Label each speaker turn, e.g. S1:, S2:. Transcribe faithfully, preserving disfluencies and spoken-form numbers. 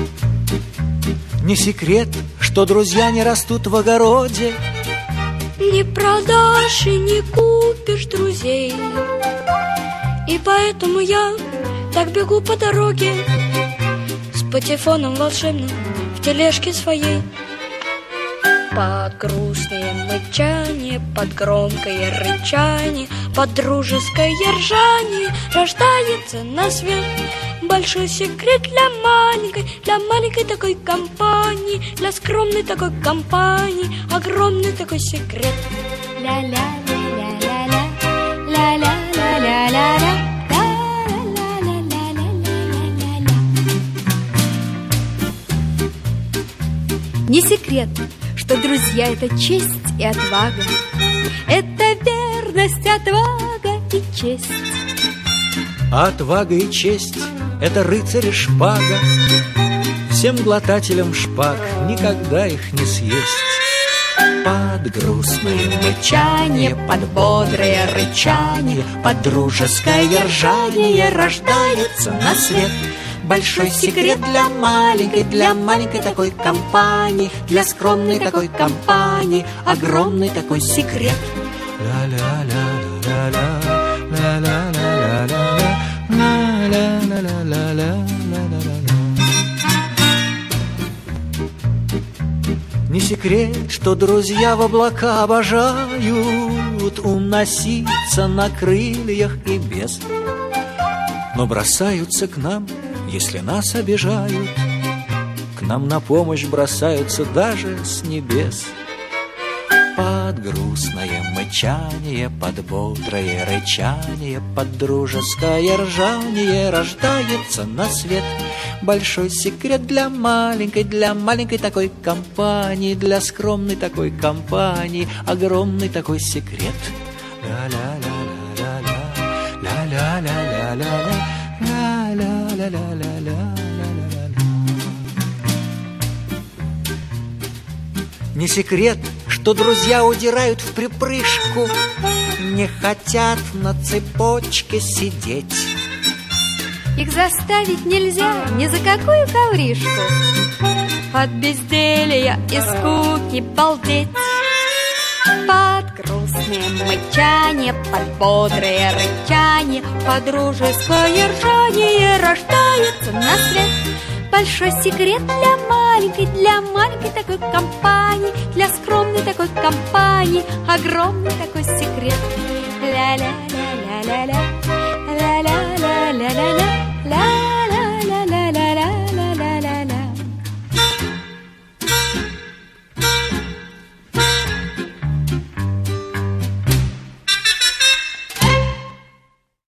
S1: Не секрет, что друзья не растут в огороде.
S2: Не продашь и не купишь друзей. И поэтому я так бегу по дороге с патефоном волшебным в тележке своей. Под грустное мычание, под громкое рычание, под дружеское ржание рождается на свет большой секрет для маленькой, для маленькой такой компании, для скромной такой компании, огромный такой секрет. Ля-ля-ля-ля-ля-ля, ля-ля-ля-ля-ля-ля.
S3: Не секрет, что друзья — это честь и отвага, это верность, отвага и честь.
S1: А отвага и честь — это рыцарь и шпага. Всем глотателям шпаг никогда их не съесть. Под грустное мычание, под бодрое рычание, под дружеское ржание рождается на свет большой секрет для маленькой, для маленькой такой компании, для скромной такой компании, огромный такой секрет. Не секрет, что друзья в облака обожают уноситься на крыльях и без, но бросаются к нам, если нас обижают. К нам на помощь бросаются даже с небес. Под грустное мычание, под бодрое рычание, под дружеское ржание рождается на свет большой секрет для маленькой, для маленькой такой компании, для скромной такой компании, огромный такой секрет. Не секрет, что друзья удирают в припрыжку, не хотят на цепочке сидеть.
S3: Их заставить нельзя ни за какую ковришку, от безделья и скуки балдеть. Под грустное мычание, под бодрое рычание, под дружеское ржание рождается на свет большой секрет для маленькой, для маленькой такой компании, для скромной такой компании, огромный такой секрет. Ля-ля-ля-ля-ля-ля, ля-ля-ля-ля-ля-ля, ля.